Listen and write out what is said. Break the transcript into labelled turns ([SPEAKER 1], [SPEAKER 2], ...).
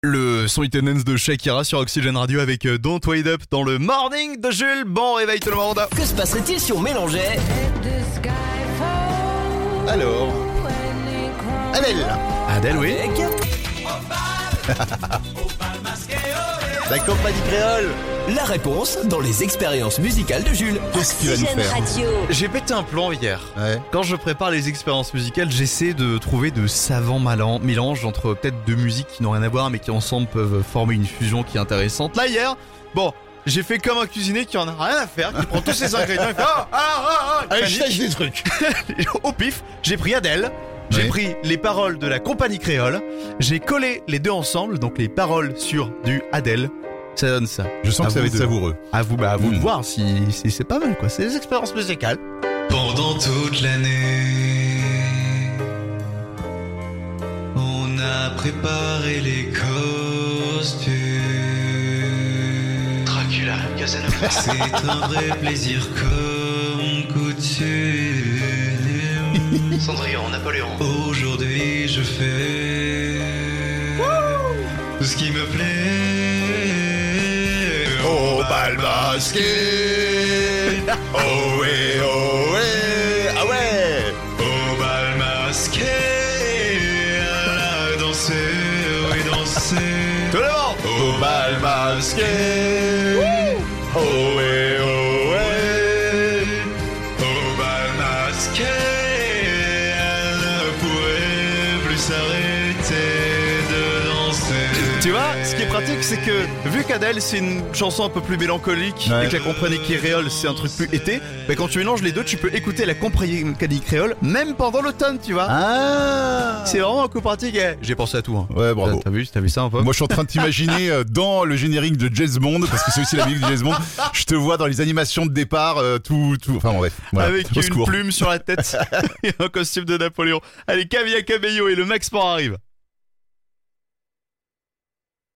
[SPEAKER 1] Le son Hit and Dance de Shakira sur Oxygen Radio avec Don't Wait Up dans le morning de Jules. Bon réveil tout le monde.
[SPEAKER 2] Que se passerait-il si on mélangeait
[SPEAKER 1] Alors Adèle, oui.
[SPEAKER 2] avec
[SPEAKER 1] La compagnie créole.
[SPEAKER 2] la réponse dans les expériences musicales de Jules.
[SPEAKER 3] Qu'est-ce qu'il va nous faire?
[SPEAKER 1] J'ai pété un plan hier.
[SPEAKER 3] Ouais.
[SPEAKER 1] Quand je prépare les expériences musicales, j'essaie de trouver de savants mélanges entre peut-être deux musiques qui n'ont rien à voir mais qui ensemble peuvent former une fusion qui est intéressante. Là hier, bon, j'ai fait comme un cuisinier qui en a rien à faire, qui prend tous ses ingrédients et fait
[SPEAKER 3] Allez, je
[SPEAKER 1] panique.
[SPEAKER 3] tâche des trucs.
[SPEAKER 1] Au pif, j'ai pris Adèle, j'ai
[SPEAKER 3] Oui.
[SPEAKER 1] pris les paroles de la compagnie créole, j'ai collé les deux ensemble, donc les paroles sur du Adèle. Ça donne ça.
[SPEAKER 3] Je sens
[SPEAKER 1] À
[SPEAKER 3] que ça va
[SPEAKER 1] vous
[SPEAKER 3] être
[SPEAKER 1] de-
[SPEAKER 3] savoureux.
[SPEAKER 1] À vous de voir si c'est pas mal quoi. C'est des expériences musicales.
[SPEAKER 4] Pendant toute l'année, on a préparé les costumes. Dracula, Casanova. C'est un vrai plaisir comme coutume. Cendrillon, Napoléon. Aujourd'hui, je fais tout ce qui me plaît.
[SPEAKER 3] Au bal masqué. Oh ouais, oh ouais. Ah ouais.
[SPEAKER 4] Au bal masqué, à danser, oui danser.
[SPEAKER 1] Tout le monde.
[SPEAKER 3] Au bal masqué. Oh ouais, oh ouais.
[SPEAKER 4] Au bal masqué, elle ne pouvait plus s'arrêter de danser.
[SPEAKER 1] Tu vois, ce qui est pratique, c'est que vu qu'Adèle c'est une chanson un peu plus mélancolique
[SPEAKER 3] Ouais.
[SPEAKER 1] et que la compagnie créole c'est un truc plus été, bah quand tu mélanges les deux, tu peux écouter la compagnie créole même pendant l'automne, tu vois.
[SPEAKER 3] Ah.
[SPEAKER 1] C'est vraiment un coup pratique. J'ai pensé à tout. Hein.
[SPEAKER 3] Ouais, bravo.
[SPEAKER 1] T'as vu ça un peu?
[SPEAKER 3] Moi, je suis en train de t'imaginer dans le générique de James Bond, parce que c'est aussi la musique de James Bond. Je te vois dans les animations de départ, tout. Enfin, bref. Voilà.
[SPEAKER 1] Avec
[SPEAKER 3] Au
[SPEAKER 1] une
[SPEAKER 3] secours.
[SPEAKER 1] plume sur la tête et un costume de Napoléon. Allez, Camilla Cabello et le Max Sport arrivent.